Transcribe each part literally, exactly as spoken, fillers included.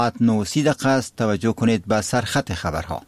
ساعت نه و سی دقیقه است. توجه کنید به سرخط خبرها.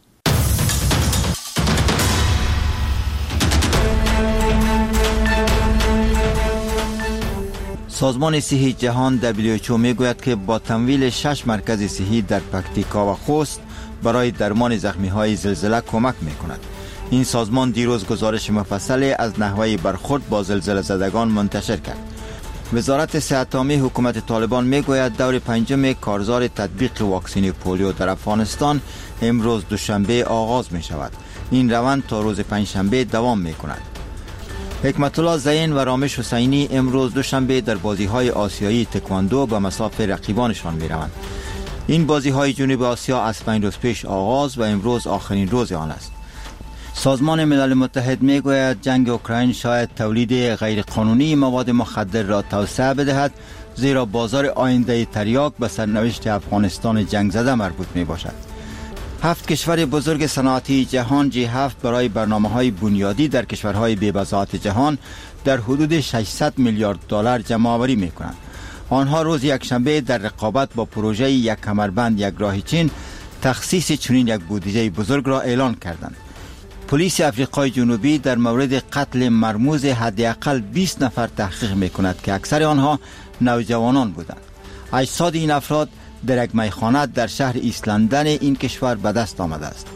سازمان صحی جهان دبلیو اچ او میگوید که با تمویل شش مرکز صحی در پکتیکا و خوست برای درمان زخمی‌های زلزله کمک می‌کند. این سازمان دیروز گزارش مفصلی از نحوه برخورد با زلزله زدگان منتشر کرد. وزارت صحت عامه حکومت طالبان میگوید دور پنجم کارزار تطبیق واکسن پولیو در افغانستان امروز دوشنبه آغاز می شود. این روند تا روز پنجشنبه دوام می کند. حکمت الله زین و رامش حسینی امروز دوشنبه در بازی‌های آسیایی تکواندو به مصاف رقیبانشان می روند. این بازی‌های جنوب آسیا از پنج روز پیش آغاز و امروز آخرین روز آن است. سازمان ملل متحد میگوید جنگ اوکراین شاید تولید غیرقانونی مواد مخدر را توسعه بدهد، زیرا بازار آینده تریاک به سرنوشت افغانستان جنگ زده مربوط می باشد. هفت کشور بزرگ صنعتی جهان جی هفت برای برنامه‌های بنیادی در کشورهای بی‌بضاعت جهان در حدود ششصد میلیارد دلار جمع‌آوری می‌کنند. آنها روز یکشنبه در رقابت با پروژه یک کمربند یک راه چین تخصیص چنین یک بودجه بزرگ را اعلان کردند. پلیس افریقای جنوبی در مورد قتل مرموز حداقل بیست نفر تحقیق می‌کند که اکثر آنها نوجوانان بودند. اجساد این افراد در یک میخانه در شهر ایست لندن این کشور به دست آمده است.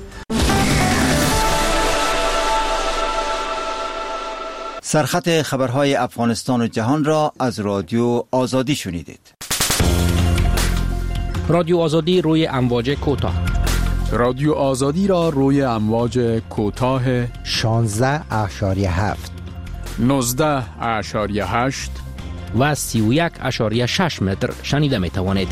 سرخط خبرهای افغانستان و جهان را از رادیو آزادی شنیدید. رادیو آزادی روی امواج کوتاه. رادیو آزادی را روی امواج کوتاه شانزده اشاریه هفت، نوزده اشاریه هشت و سی و یک اشاریه شش متر شنیده می توانید.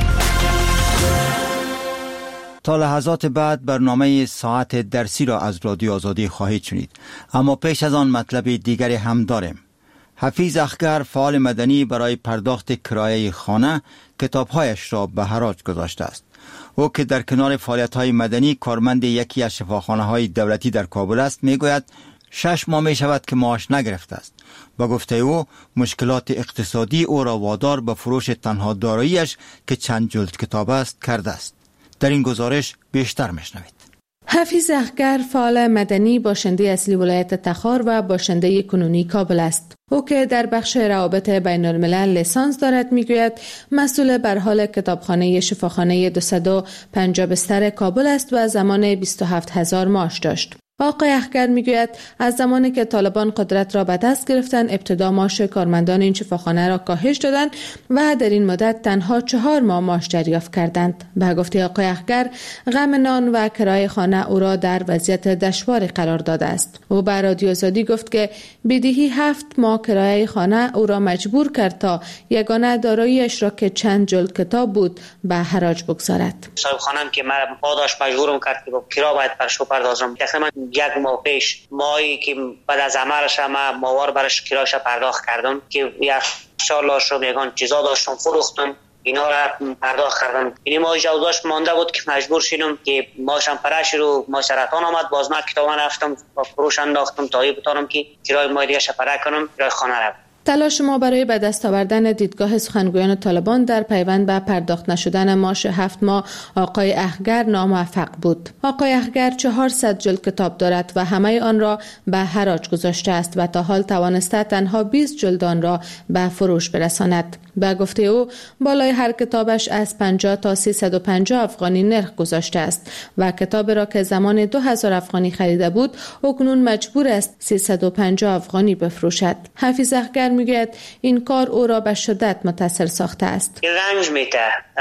تا لحظات بعد برنامه ساعت درسی را از رادیو آزادی خواهید شنید، اما پیش از آن مطلب دیگری هم داریم. حفیظ اخگر فعال مدنی برای پرداخت کرایه خانه کتابهایش را به حراج گذاشته است. او که در کنار فعالیت‌های مدنی کارمند یکی از شفاخانه‌های دولتی در کابل است میگوید شش ماه می شود که معاش نگرفته است. با گفته او مشکلات اقتصادی او را وادار به فروش تنها داراییش که چند جلد کتاب است کرده است. در این گزارش بیشتر میشنوید. حفیظ اخگر فعال مدنی باشنده اصلی ولایت تخار و باشنده کنونی کابل است. او که در بخش روابط بین الملل لیسانس دارد میگوید مسئول بر حال کتابخانه شفاخانه دویست و پنجاه بستر کابل است و زمان بیست و هفت هزار معاش داشت. آقای اخگر میگوید از زمانی که طالبان قدرت را به دست گرفتند ابتدا معاش کارمندان این شفاخانه را کاهش دادند و در این مدت تنها چهار ماه معاش دریافت کردند. به گفته آقای اخگر غم نان و کرایه خانه او را در وضعیت دشواری قرار داده است. او به رادیو آزادی گفت که بدهی هفت ماه کرایه خانه او را مجبور کرد تا یگانه داراییش را که چند جلد کتاب بود به حراج بگذارد. صاحب خانم که مرا پاداش مجبورم کرد که کرایه باید برش بپردازم. تقریبا یک ماه پیش ماهی که بعد از عملش ما ماوار برش کرایش پرداخت کردم که یک شالله شو یگان چیزا داشتم فروختم، اینا را پرداخت کردم. این ماه جوزاش مانده بود که مجبور شدم که ماشم پرش رو ماشرتان آمد، باز من کتابا رفتم با فروش انداختم تا بتونم که کرای ماه دیگه شپره کنم کرای خانه را. تلاش ما برای به دست آوردن دیدگاه سخنگویان طالبان در پیوند به پرداخت نشدن معاش هفت ماه آقای اخگر ناموفق بود. آقای اخگر چهارصد جلد کتاب دارد و همه آن را به حراج گذاشته است و تا حال توانسته تنها بیست جلد آن را به فروش برساند. به گفته او بالای هر کتابش از پنجاه تا سیصد و پنجاه افغانی نرخ گذاشته است و کتاب را که زمان دو هزار افغانی خریده بود اکنون مجبور است سیصد و پنجاه افغانی بفروشد. حفیظ اخگر میگوید این کار او را به شدت متاثر ساخته است. رنج میده،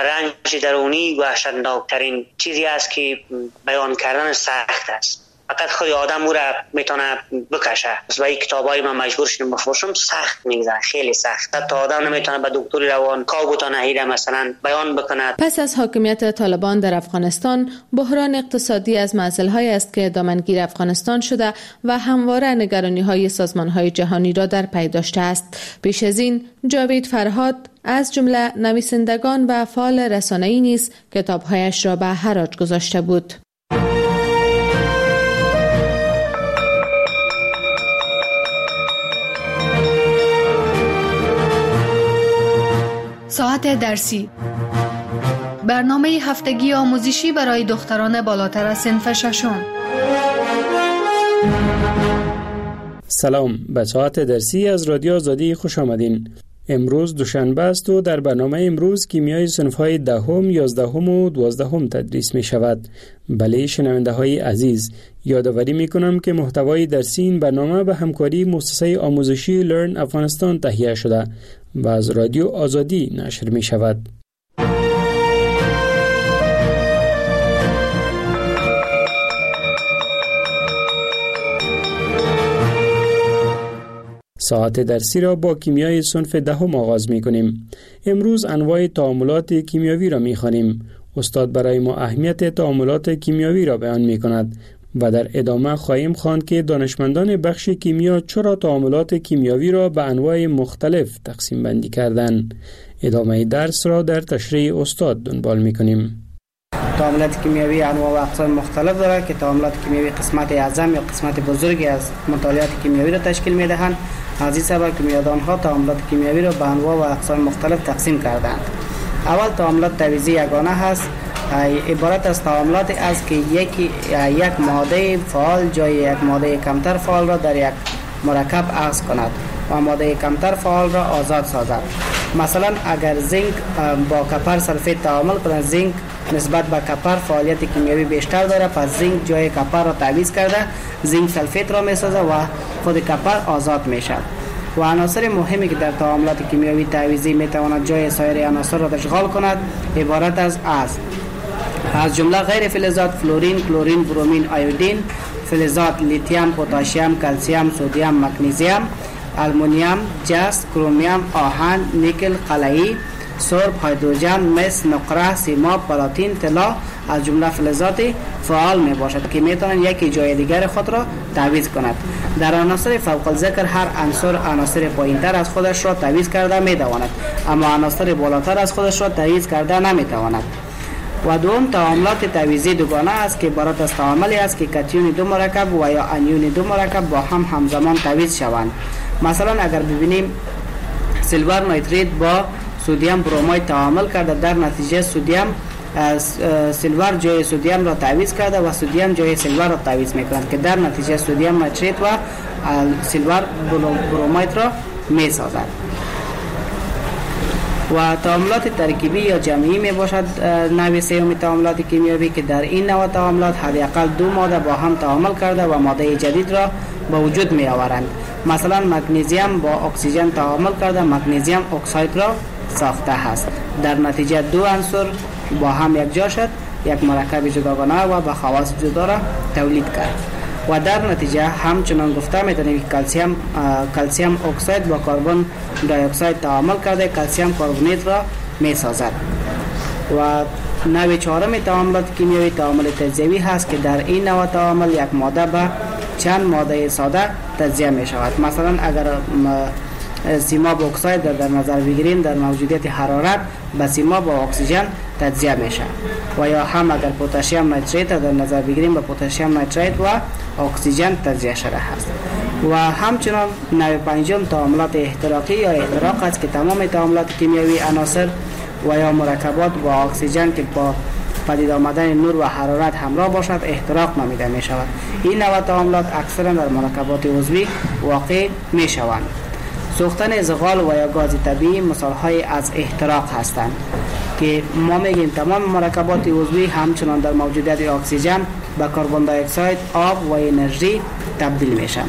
رنج درونی وحشتناکترین چیزی است که بیان کردن سخت است. فقط خود آدم او را میتونه بکشه و این کتابای من مجبور شدم بفروشم. سخت میگذره، خیلی سخت. حتی آدم نمیتونه به دکتری روان کاغوتانه هیره مثلا بیان بکنه. پس از حاکمیت طالبان در افغانستان بحران اقتصادی از معضل‌هایی است که دامنگیر افغانستان شده و همواره نگرانی‌های سازمان‌های جهانی را در پی داشته است. پیش از این جاوید فرهاد از جمله نویسندگان و فعال رسانه‌ای نیز کتاب‌هایش را به حراج گذاشته بود. ساعت درسی برنامه هفتگی آموزشی برای دختران بالاتر از صنف ششم. سلام، به ساعت درسی از رادیو آزادی خوش آمدین. امروز دوشنبه است و در برنامه امروز کیمیای صنف‌های دهم، یازدهم و دوازدهم تدریس می شود. بله شنونده های عزیز، یادآوری می کنم که محتوای درسی این برنامه به همکاری مؤسسه آموزشی لرن افغانستان تهیه شده و از رادیو آزادی نشر می شود. ساعت درسی را با کیمیای صنف دهم آغاز می کنیم. امروز انواع تعاملات کیمیاوی را می خوانیم. استاد برای ما اهمیت تعاملات کیمیاوی را بیان می کند و در ادامه خواهیم خواند که دانشمندان بخش کیمیا چرا تعاملات کیمیاوی را به انواع مختلف تقسیم بندی کردند. ادامه درس را در تشریح استاد دنبال می کنیم. تعاملات کیمیاوی انواع و اقسام مختلف دارد که تعاملات کیمیاوی قسمت اعظم یا قسمت بزرگی از مطالعات کیمیاوی را تشکیل می دهند. از این سبب کیمیادانها تعاملات کیمیاوی را به انواع و اقسام مختلف تقسیم کردند. اول تعاملات تعویضی یگانه هست. عبارت از تعاملاتی است که یکی یک ماده فعال جای یک ماده کمتر فعال را در یک مرکب عوض کند و ماده کمتر فعال را آزاد سازد. مثلا اگر زینک با کپر سلفیت تعامل کند، زینک نسبت به کپر فعالیت کیمیاوی بیشتر داره، پس زینک جای کپر را تعویض کرده زینک سلفیت را میسازه و خود کپر آزاد میشه. و عناصر مهمی که در تعاملات کیمیاوی تعویضی میتواند جای سایر عناصر را اشغال کند عبارت از از از جمله غیر فلزات فلورین، کلورین، برومین، آیودین، فلزات لیتیوم، پتاسیم، کلسیم، سدیم، مگنیزیم، آلومینیوم، جست، کرومیوم، آهن، نیکل، قلعی، سرب، هیدروژن، مس، نقره، سیماب، پلاتین، طلا از جمله فلزات فعال می باشد که می توانند یکی جای دیگر خود را تعویض کند. در عناصر فوق الذکر هر عنصر عناصر پایینتر از خودش را تعویض کرده می تواند، اما عناصر بالاتر از خودش را تعویض کرده نمی تواند. و دوم تعاملات تعویضی دوگانه است که عبارت از تعاملی است که کتیون دو مرکب و یا انیون دو مرکب با هم همزمان تعویض شوند. مثلا اگر ببینیم سیلور نیتریت با سدیم برومید تعامل کرده، در نتیجه سدیم سیلور جای سدیم را تعویض کرده و سدیم جای سیلور را تعویض میکنند که در نتیجه سدیم نیتریت و سیلور برومید را میسازد. و تعاملات ترکیبی یا جمعی می باشد نوع سوم تعاملات کیمیاوی که در این نوع تعاملات حداقل دو ماده با هم تعامل کرده و ماده جدید را به وجود می آورند. مثلا مگنیزیم با اکسیژن تعامل کرده مگنیزیم اکساید را ساخته است. در نتیجه دو عنصر با هم یک جا شد، یک مرکب جداگانه و به خواص جدا را تولید کرد. و در نتیجه همچنان گفته میتونیم که کلسیم کلسیم اکساید با کربن دی اکساید تعامل کرده کلسیم کربونیت را میسازد. و نوع چهارم تعاملات کیمیاوی تعامل تجزیوی هست که در این نوع تعامل یک ماده به چند ماده ساده تجزیه می شود. مثلا اگر سیماب اکساید در نظر بگیریم در موجودیت حرارت به سیماب با اکسیژن تجزیه میشه. و یا هم اگر پتاسیم نیتریت در نظر بگیریم به پتاسیم نیتریت و اکسیژن تجزیه شده است. و همچنان نوع پنجم تعاملات احتراقی یا احتراق است که تمام تعاملات کیمیاوی عناصر و یا مرکبات با اکسیژن که با پدید آمدن نور و حرارت همراه باشد احتراق نامیده می شود. این نوع تعاملات اکثرا در مرکبات عضوی واقع می شوند. سوختن زغال و یا گاز طبیعی مثال‌های از احتراق هستند که ما میگیم تمام مرکبات عضوی همچنان در موجودیت اکسیژن به کربن دی اکساید، آب و انرژی تبدیل میشن.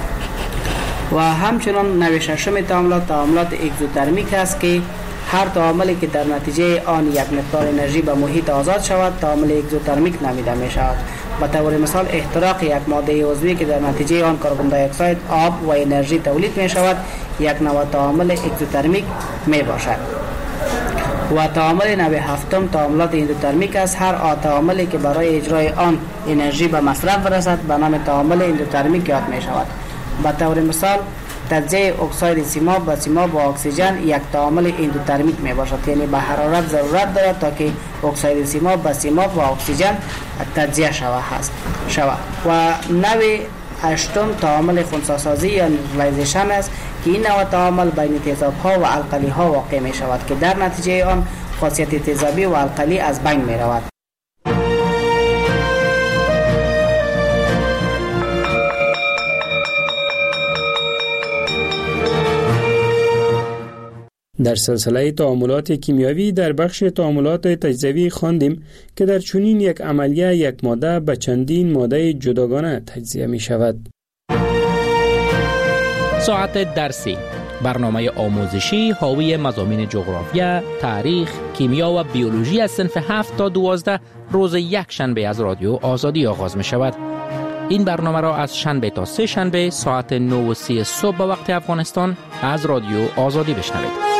و همچنان نوع ششم تعاملات تعاملات اگزوترمیک است که هر تعاملی که در نتیجه آن یک مقدار انرژی به محیط آزاد شود تعامل اگزوترمیک نامیده می شود. به طور مثال احتراق یک ماده عضوی که در نتیجه آن کربن دی اکساید، آب و انرژی تولید می شود یک نوع تعامل اگزوترمیک می باشد. و تعامل نوع هفتم تعاملات اندوترمیک است. هر تعاملی که برای اجرای آن انرژی به مصرف برسد به نام تعامل اندوترمیک یاد می شود. به طور مثال تجزیه اکساید سیماب با سیماب با اکسیژن یک تعامل اندوترمیک می باشد، یعنی به حرارت ضرورت دارد تا که اکساید سیماب با سیماب با اکسیژن تجزیه شود هست شود. و نوع هشتم تعامل خنثی‌سازی یا نیوترالایزیشن است که این نوع تعامل بین تیزاب‌ها و القلی‌ها واقع می شود که در نتیجه آن خاصیت تیزابی و القلی از بین می رود. در سلسله تعاملات کیمیاوی در بخش تعاملات تجزیوی خواندیم که در چنین یک عملیه یک ماده به چندین ماده جداگانه تجزیه می شود. ساعت درسی، برنامه آموزشی حاوی مضامین جغرافیا، تاریخ، کیمیا و بیولوژی از صنف هفت تا دوازده روز یک شنبه از رادیو آزادی آغاز می شود. این برنامه را از شنبه تا سه شنبه ساعت نه و سی صبح به وقت افغانستان از رادیو آزادی بشنوید.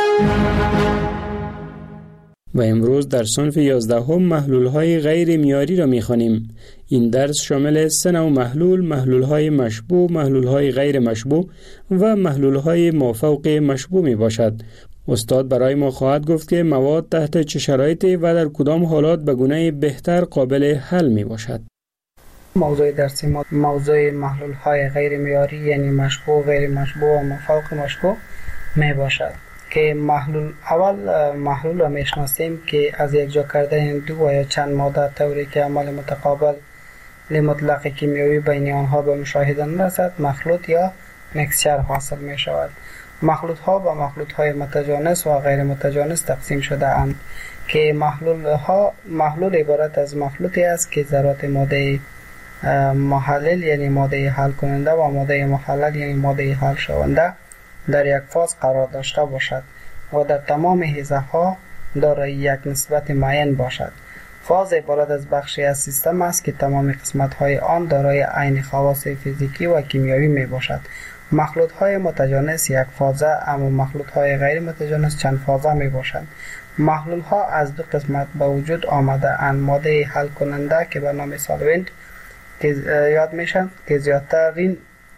و امروز در صنف یازدهم محلول‌های غیر معیاری را می‌خوانیم. این درس شامل سه نوع محلول، محلول‌های مشبوع، محلول‌های غیر مشبوع و محلول‌های مافوق مشبوع میباشد. استاد برای ما خواهد گفت که مواد تحت چه شرایطی و در کدام حالات به گونه بهتر قابل حل میباشد. موضوع درسی ما موضوع محلول‌های غیر معیاری یعنی مشبوع، غیر مشبوع و مافوق مشبوع میباشد. که محلول اول محلول را میشناسیم که از یک جا کردن دو یا چند ماده طوری که عمل متقابل مطلق کیمیایی بین آنها به مشاهده نرسد مخلوط یا مکسچر حاصل می شود. مخلوط ها با مخلوط های متجانس و غیر متجانس تقسیم شده اند که محلول ها محلول عبارت از مخلوطی است که ذرات ماده محلل یعنی ماده حل کننده و ماده محلل یعنی ماده حل شونده در یک فاز قرار داشته باشد و در تمام حیزه ها دارای یک نسبت معین باشد. فاز عبارت از بخشی از سیستم است که تمام قسمت های آن دارای عین خواص فیزیکی و کیمیایی می باشد. مخلوط های متجانس یک فازه اما مخلوط های غیر متجانس چند فازه می باشند. محلول ها از دو قسمت به وجود آمده اند: ماده حل کننده که به نام سالونت یاد میشن که زیادترین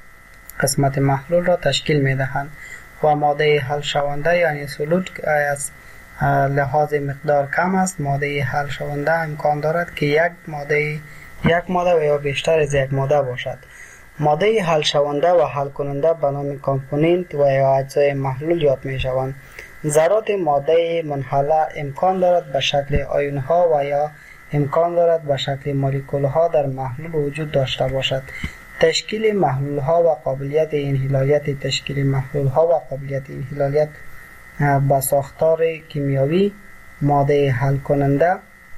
قسمت محلول را تشکیل می دهند و ماده حل شونده یعنی سولوت که از لحاظ مقدار کم است. ماده حل شونده امکان دارد که یک ماده یک ماده و یا بیشتر از یک ماده باشد. ماده حل شونده و حل کننده به نام کامپوننت و یا اجزای محلول یاد می شوند. ذرات ماده منحله امکان دارد به شکل آیون ها و یا امکان دارد به شکل مولکول ها در محلول وجود داشته باشد. تشکیل محلول ها و قابلیت انحلالیت تشکیل محلول ها و قابلیت انحلالیت با ساختار کیمیایی ماده حل کننده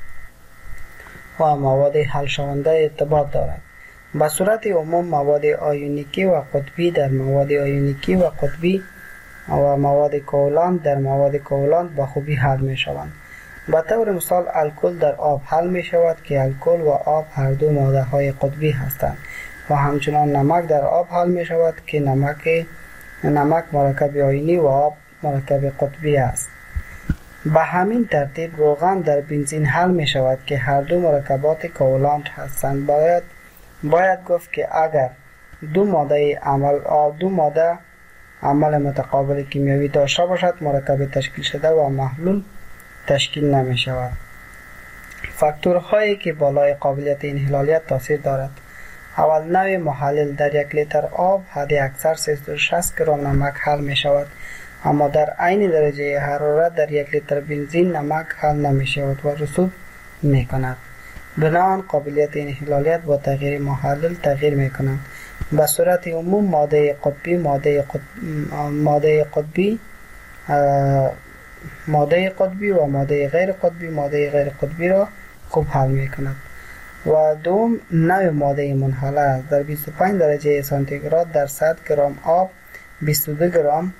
و مواد حل شونده ارتباط دارد. به صورت عموم مواد آیونیکی و قطبی در مواد آیونیکی و قطبی و مواد کوولانت در مواد کوولانت به خوبی حل می شوند. به طور مثال الکل در آب حل می شود که الکل و آب هر دو ماده های قطبی هستند و همچنان نمک در آب حل می شود که نمک نمک مرکب آیونی و آب مرکب قطبی است. به همین ترتیب روغن در بنزین حل می شود که هر دو مرکبات کوولانت هستند. باید باید گفت که اگر دو ماده عمل دو ماده عمل متقابل کیمیایی داشته باشد مرکب تشکیل شده و محلول تشکیل نمی شود. فاکتورهایی که بالای قابلیت انحلالیت تاثیر دارد: اول، نوع محلل در یک لیتر آب حد اکثر سیصد و شصت گرم نمک حل می شود اما در عین درجه حرارت در یک لیتر بنزین نمک حل نمی شود و رسوب می کند. بنابراین قابلیت انحلالیت با تغییر محلل تغییر می کند. به صورت عموم ماده قطبی ماده قطبی ماده قطبی ماده قطبی و ماده غیر قطبی ماده غیر قطبی را خوب حل می کند. و دوم، نوع ماده منحله در بیست و پنج درجه سانتیگراد در صد گرم آب بیست و دو گرم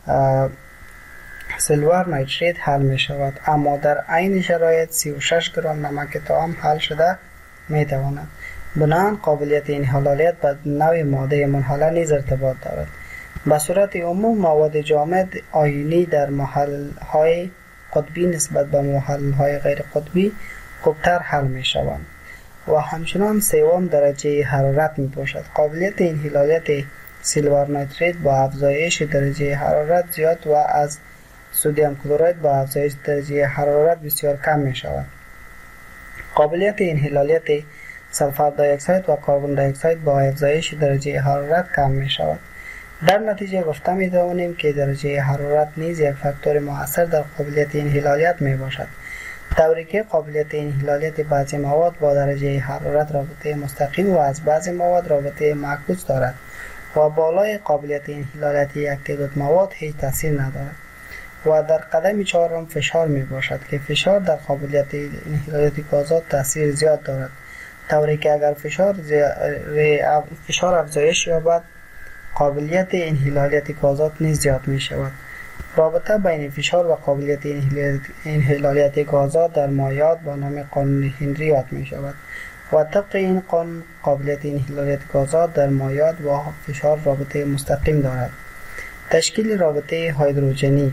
سیلور نایتریت حل می شود اما در عین شرایط سی و شش گرم نمک طعام حل شده می تواند. بنابراین قابلیت انحلالیت به نوع ماده منحله نیز ارتباط دارد. به صورت عموم مواد جامد آیونی در محلل های قطبی نسبت به محلل های غیر قطبی خوبتر حل می شوند و همچنان سوم درجه حرارت می باشد. قابلیت انحلالیت سیلور نایتریت با افزایش درجه حرارت زیاد و از سدیم کلراید با افزایش درجه حرارت بسیار کم می شود. قابلیت انحلالیت سلفر دی اکساید و کربن دی اکساید با افزایش درجه حرارت کم می شود. در نتیجه گفته می توانیم که درجه حرارت نیز یک فاکتور مؤثر در قابلیت انحلالیت می باشد. طوری که قابلیت انحلالیت بعضی مواد با درجه حرارت رابطه مستقیم و از بعضی مواد رابطه معکوس دارد و بالای قابلیت انحلالیت یک تعداد مواد هیچ تاثیر ندارد. و در قدم چهارم فشار می باشد که فشار در قابلیت انحلالیت گازات تاثیر زیاد دارد، طوری که اگر فشار فشار افزایش یابد قابلیت انحلالیت گازات نیز زیاد می شود. رابطه بین فشار و قابلیت انحلالیت گازات در مایعات با نام قانون هنری یاد می شود و طبق این قانون قابلیت انحلالیت گازات در مایعات با فشار رابطه مستقیم دارد. تشکیل رابطه هیدروژنی: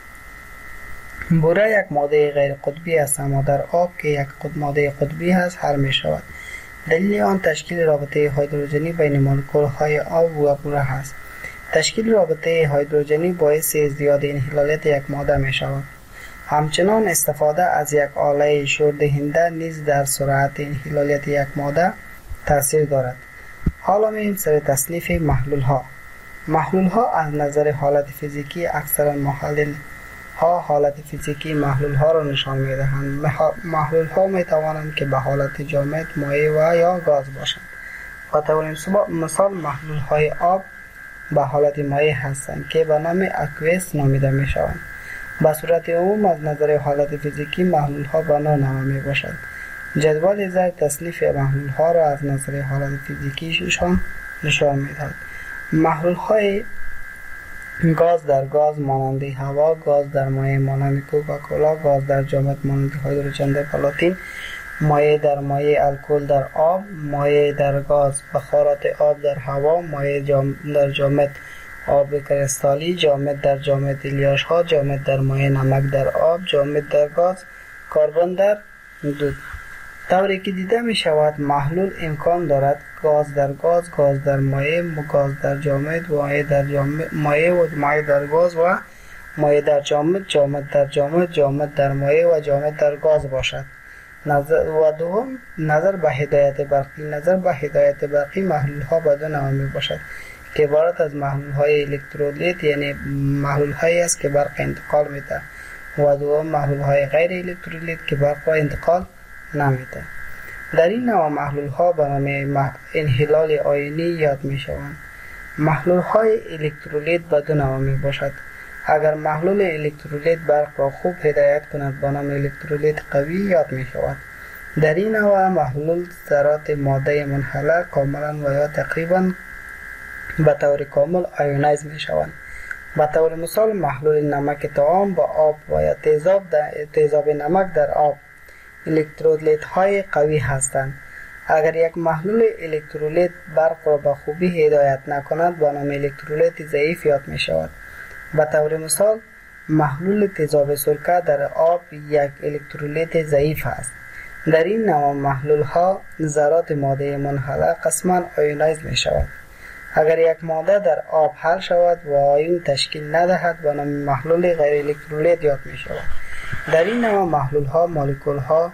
بوره یک ماده غیر قطبی است، اما در آب که یک ماده قطبی است حل می شود. دلیل آن تشکیل رابطه هیدروژنی بین مولکول های آب و بوره است. تشکیل رابطه هیدروژنی باعث ازدیاد انحلالیت یک ماده می شود. همچنان استفاده از یک آله شوردهنده نیز در سرعت انحلالیت یک ماده تاثیر دارد. حالا می‌ریم سر تصنیف محلول ها. محلول ها از نظر حالت فیزیکی اکثرا محلل ها حالت فیزیکی محلول ها را نشان می دهند. محلول ها می توانند که به حالت جامد، مایع و یا گاز باشند. به طور مثال محلول های آب به حالت مایع هستند که به نام اکویس نامیده می شوند. به صورت عموم از نظر حالت فیزیکی محلول ها به نوع نما می باشند. جدول زیر تصنیف محلول ها را از نظر حالت فیزیکیشان نشان می دهد. محلول های گاز در گاز مانند هوا، گاز در مایع مانند کوکاکولا، گاز در جامد مانند هیدروژن در پلاتین، مایع در مایع الکل در آب، مایع در گاز بخارات آب در هوا، مایع جام در جامد آب کریستالی، جامد در جامد الیاش ها، جامد در مایع نمک در آب، جامد در گاز، کربن در دود. طوری که دیده می شود محلول امکان دارد گاز در گاز، گاز در مایع، گاز در جامد، مایع در جامد، مایع و مایع در گاز و مایع در جامد، جامد در جامد، جامد در مایع و جامد در گاز باشد. نظر و دوم نظر به هدایت برقی. نظر به هدایت برقی محلول ها به دو نوع می باشد که عبارت از محلول های الکترولیت یعنی محلول هایی است که برق انتقال می دهد و دوم محلول های غیر الکترولیت که برق را انتقال نمیده. در این نوع محلول ها به نام انحلال آیونی یاد می شوند. محلول های الکترولیت به دو نوع می باشد. اگر محلول الکترولیت برق را خوب هدایت کند به نام الکترولیت قوی یاد می شود. در این نوع محلول ذرات ماده منحله کاملا و یا تقریبا به طور کامل آیونایز می شوند. به طور مثال محلول نمک طعام با آب و یا تیزاب تیزاب نمک در آب الکترولیت های قوی هستند. اگر یک محلول الکترولیت برق را به خوبی هدایت نکند به نام الکترولیت ضعیف یاد می شود. به طور مثال محلول تیزاب سرکه در آب یک الکترولیت ضعیف است. در این نوع محلول ها ذرات ماده منحله قسما آیونایز می شود. اگر یک ماده در آب حل شود و آیون تشکیل ندهد به نام محلول غیر الکترولیت یاد می شود. در این نوع محلول ها مولکول ها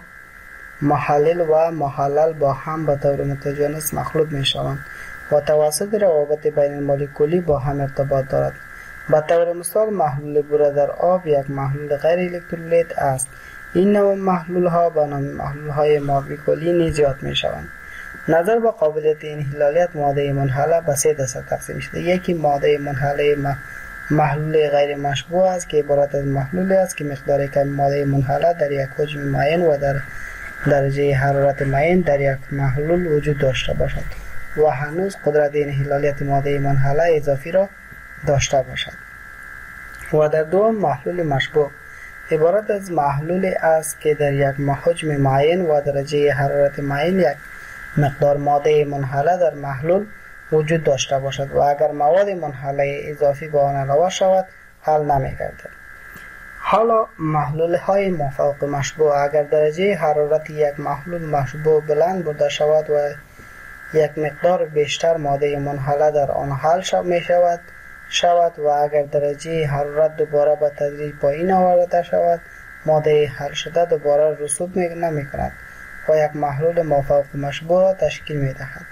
محلل و محلل با هم به طور متجانس مخلوط می شوند و توسط روابط بین مولکولی با هم ارتباط دارد. به طور مثال محلول بوره در آب یک محلول غیر الکترولیت است. این نوع محلول ها به نام محلول های مولکولی نیز یاد می شوند. نظر به قابلیت انحلالیت ماده منحله به سه دسته تقسیم شده. یکی ماده منحله محلول غیر مشبوع است که عبارت از محلولی است که مقدار کم ماده منحله در یک حجم معین و در درجه حرارت معین در یک محلول وجود داشته باشد و هنوز قدرت انحلالیت ماده منحله اضافی را داشته باشد. و در دوم محلول مشبوع عبارت از محلولی است که در یک حجم معین و درجه حرارت معین یک مقدار ماده منحله در محلول وجود داشته باشد و اگر مواد منحله اضافی به آن علاوه شود حل نمی‌گردد. حالا محلول های مافوق مشبوع اگر درجه حرارت یک محلول مشبوع بلند بوده شود و یک مقدار بیشتر ماده منحله در آن حل شود می شود شود و اگر درجه حرارت دوباره به تدریج پایین آورده شود ماده حل شده دوباره رسوب نمی کند و یک محلول مافوق مشبوع را تشکیل می دهد.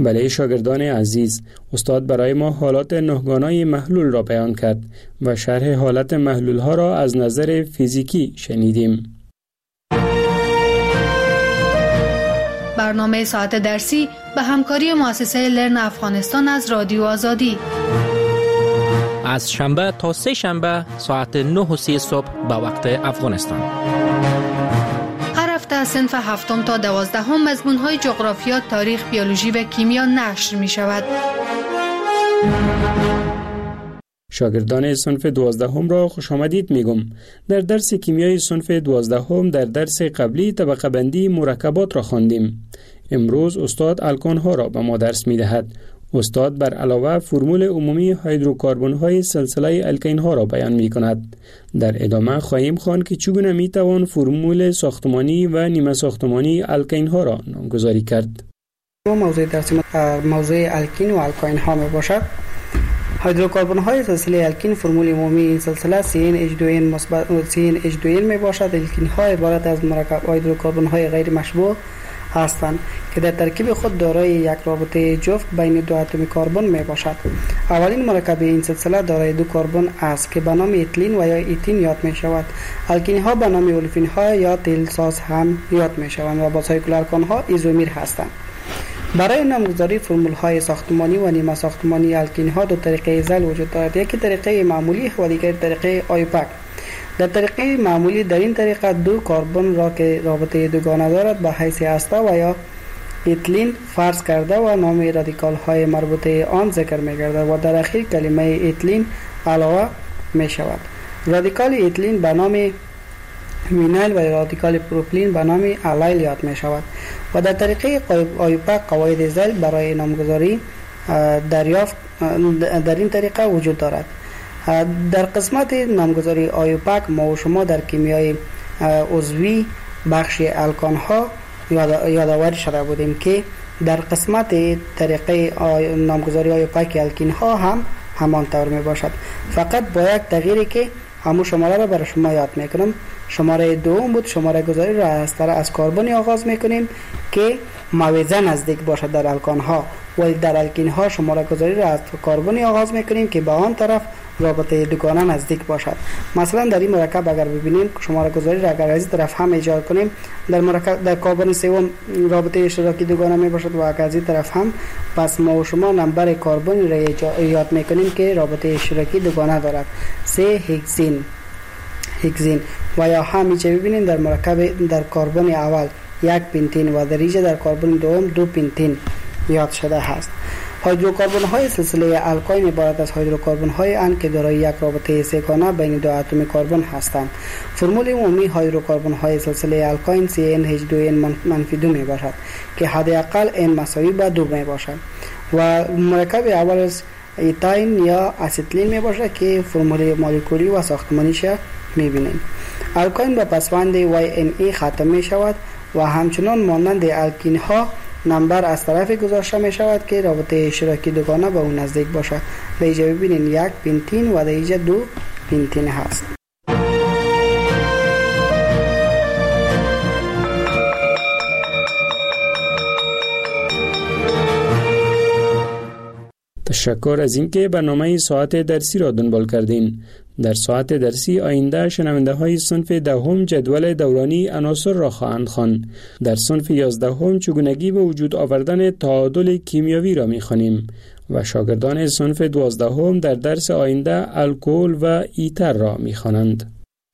بله شاگردان عزیز، استاد برای ما حالات نهگانای محلول را بیان کرد و شرح حالت محلول ها را از نظر فیزیکی شنیدیم. برنامه ساعت درسی به همکاری مؤسسه لرن افغانستان از رادیو آزادی از شنبه تا سه شنبه ساعت نه و سی صبح به وقت افغانستان. هر هفته صنف هفتم تا دوازدهم مضمون‌های جغرافیا، تاریخ، بیولوژی و کیمیا نشر می شود. شاگردان صنف دوازدهم را خوش آمدید میگم. در درس کیمیای صنف دوازدهم در درس قبلی طبقه بندی مرکبات را خواندیم. امروز استاد الکان ها را به ما درس می دهد. استاد بر علاوه فرمول عمومی هیدروکاربن های سلسله الکین ها را بیان می کند. در ادامه خواهیم خواند که چگونه می توان فرمول ساختمانی و نیمه ساختمانی الکین ها را نامگذاری کرد. موضوع درس موضوع الکین و الکین ها می باشد. هیدروکاربن های سلسله الکین فرمول عمومی این سلسله سی ان اچ دو ان مثبت سی ان اچ دو ان می باشد. الکین ها عبارت از مرکب هیدروکاربن های غیر مشبوع هستند که در ترکیب خود دارای یک رابطه جفت بین دو اتم کربن می باشد. اولین مرکب این سلسله دارای دو کربن است که به نام اتیلین و یا ایتین یاد می شود. الکین ها به نام اولفین ها یا تیل ساز هم یاد می شوند و با سایکل الکان ها ایزومیر هستند. برای نامگذاری فرمول های ساختمانی و نیمه ساختمانی الکین ها دو طریقه زل وجود دارد. یکی طریقه معمولی و دیگر طریقه آیوپک. در طریقه معمولی در این طریقه دو کربن را که رابطه دوگانه دارد به حیث هسته و یا اتیلین فرض کرده و نام رادیکال های مربوطه آن ذکر می گردد و در اخیر کلمه اتیلین علاوه می شود. رادیکال اتیلین به نام وینایل و رادیکال پروپیلین به نام الیل یاد می شود و در طریقه آیوپک قواعد زل برای نامگذاری دریافت در این طریقه وجود دارد. در قسمت نامگذاری آیوپک ما و شما در کیمیای عضوی بخش الکان ها یادآوری شده بودیم که در قسمت طریقه نامگذاری آیوپک الکین ها هم همان طور می باشد، فقط با یک تغییری که همون شماره را برای شما یاد میکنم. شماره دوم بود. شماره گذاری را از طرف از کربن آغاز میکنیم که موازه نزدیک باشد در الکان ها، ولی در الکین ها شماره گذاری را از کربن آغاز میکنیم که به آن طرف رابطه دوگانه نزدیک باشد. مثلا در این مرکب اگر ببینیم شماره گذاری را اگر از این طرف هم ایجاد کنیم در مرکب در کربن سوم رابطه اشتراکی دوگانه می باشد و اگر از این طرف هم، پس ما و شما نمبر کربن را ایجاد میکنیم که رابطه اشتراکی دوگانه دارد. سه هگزین هگزین و یا همیشه ببینیم در مرکب در کربن اول یک پنتین و در اینجا در کربن دوم دو پنتین یاد شده است. هیدروکاربن های سلسله الکین عبارت از هیدروکاربن های اند که دارای یک رابطه سه‌گانه بین دو اتم کربن هستند. فرمول عمومی هیدروکاربن های سلسله الکین سی ان اچ دو ان منفی دو می باشد که حداقل n مساوی به دو می باشد و مرکب اول از ایتاین یا اسیتیلین می باشد که فرمول مولکولی و ساختمانیش می بینیم. الکین با پسوند وای ان ای ختم می شود و همچنان مانند الکین ها نمبر از طرف گذاشته می شود که رابطه اشتراکی دوگانه به اون نزدیک باشد. در اینجا ببینید یک پنتین و در اینجا دو پنتین هست. تشکر از اینکه برنامه ساعت درسی را دنبال کردین. در ساعت درسی آینده شنونده های صنف دهم جدول دورانی عناصر را خواهند خواند. در صنف یازدهم چگونگی به وجود آوردن تعادل کیمیایی را می‌خوانیم و شاگردان صنف دوازدهم در درس آینده الکل و ایتر را می‌خوانند.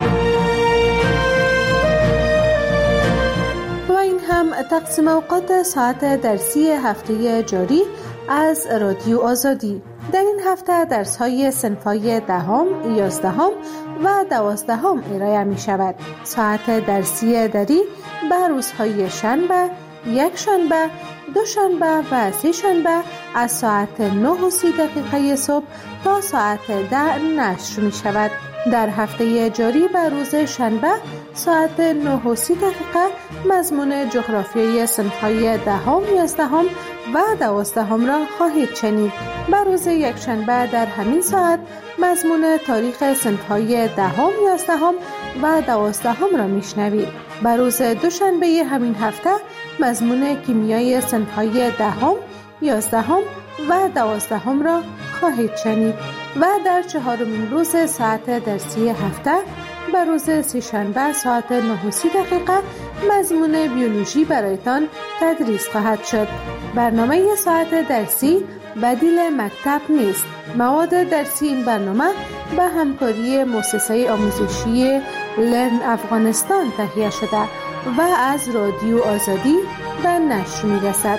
و این هم تقسیم اوقات ساعت درسی هفته جاری از رادیو آزادی. در این هفته درس‌های صنف‌های دهم، یازدهم و دوازدهم ارائه می شود. ساعت درسی دری به روزهای شنبه، یک شنبه، دو شنبه و سه شنبه از ساعت نه و سی دقیقه صبح تا ساعت ده نشر می شود. در هفته جاری به روز شنبه ساعت نه و سی دقیقه مضمون جغرافیای صنف‌های دهم، یازدهم و دوازدهم را خواهید شنید. به روز یک شنبه در همین ساعت مضمون تاریخ صنف‌های دهم، یازدهم و دوازدهم را میشنوید. به روز دوشنبه همین هفته مضمون کیمیای صنف‌های دهم، یازدهم و دوازدهم را خواهید شنید و در چهارمین روز ساعت درسی هفته به روز سه‌شنبه ساعت نه و سی دقیقه مضمون بیولوژی برایتان تدریس خواهد شد. برنامه ساعت درسی بدیل مکتب نیست. مواد درسی این برنامه به همکاری مؤسسه آموزشی لرن افغانستان تهیه شده و از رادیو آزادی به نشر می‌رسد.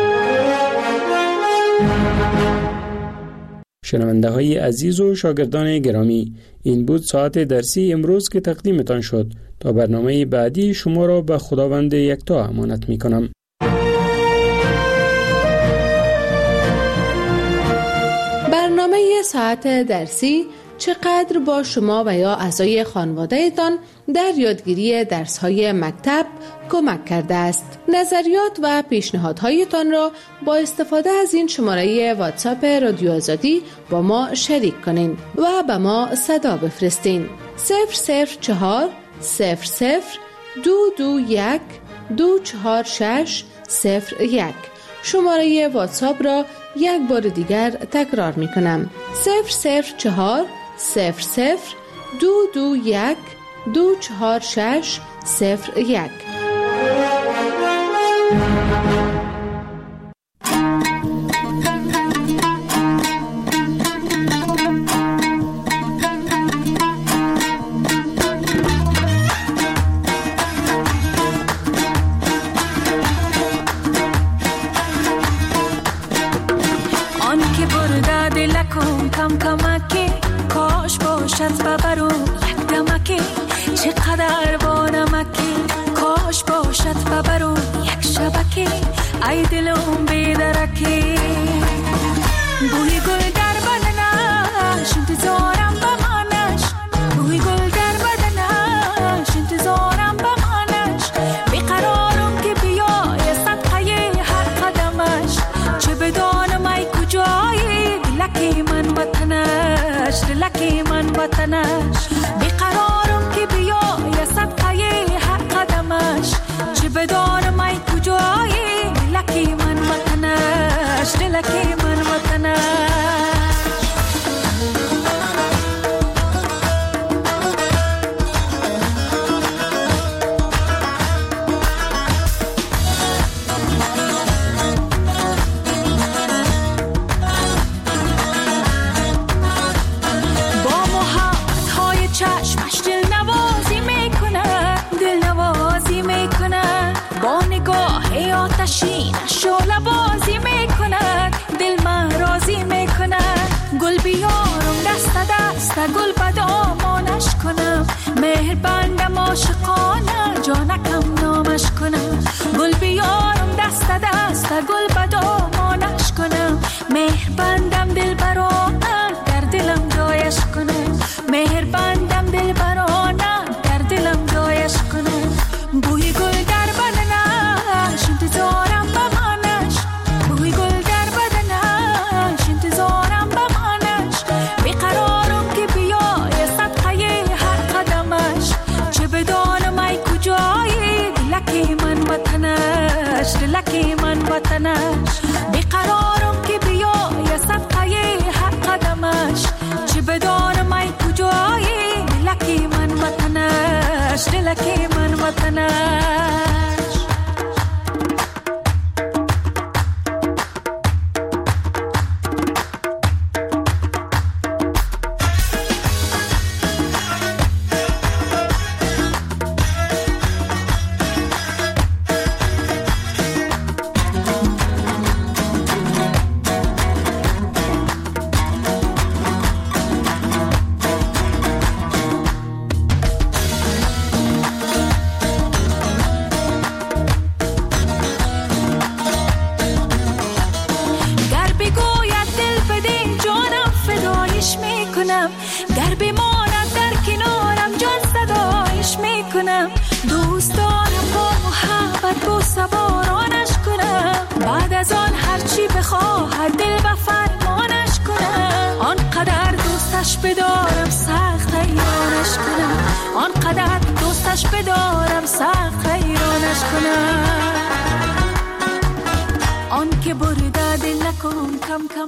شنونده های عزیز و شاگردان گرامی، این بود ساعت درسی امروز که تقدیمتان شد. تا برنامه بعدی شما را به خداوند یکتا امانت می کنم. برنامه ساعت درسی چقدر با شما و یا اعضای خانواده‌تان در یادگیری درس‌های مکتب کمک کرده است. نظریات و پیشنهادهایتان را با استفاده از این شماره واتساپ رادیو آزادی با ما شریک کنین و به ما صدا بفرستین. صفر صفر چهار صفر صفر دو دو یک دو چهار شش صفر یک. شماره واتساپ را یک بار دیگر تکرار می کنم. صفر صفر چهار صفر صفر دو دو یک دو چهار شش صفر یک. کم کمکی کاش باشد ببرو یک دمکی چقدر با نمکی کاش باشد ببرو یک شبکی ای دلم بیدرکی بوی گل در بدنش انتظارم بمانش بوی گل در بدنش انتظارم بمانش بیقرارم که بیای صدقه هر قدمش چه بدانم ای کجایی دلکی من وطنش دلکی من وطنش بیقرارم که بیای صدقه هر قدمش چه بدانم ای کجایی دلکی من وطنش دلکی من وطنش. شعله بازی میکند دل من راضی میکند گل بیارم دست دست گل به دامانش کنم مهر بندم عاشقانه جانکم نامش کنم گل بیارم دست دست گل به دامانش کنم مهر بندم دل برانه در دلم جایش کنم مهر بندم دل برانه در دلم جایش کنم بوی گل در بدنش انتظارم بمانش بوی گل در بدنش انتظارم بمانش بیقرارم که بیای صدقه هر قدمش چه بدانم ای کجایی دلکی من وطنش دلکی من وطنش بیقرارم که بیای صدقه هر قدمش چه بدانم ای کجایی دلکی من وطنش دلکی من وطنش. گر بماند در کنارم جان صدایش میکنم دوست دارم با محبت با سوارانش کنم بعد از آن هرچی بخواهد دل و فرمانش کنم آنقدر دوستش بدارم سخت حیرانش کنم آنقدر دوستش بدارم سخت حیرانش کنم آن که برده دل نکن کم کم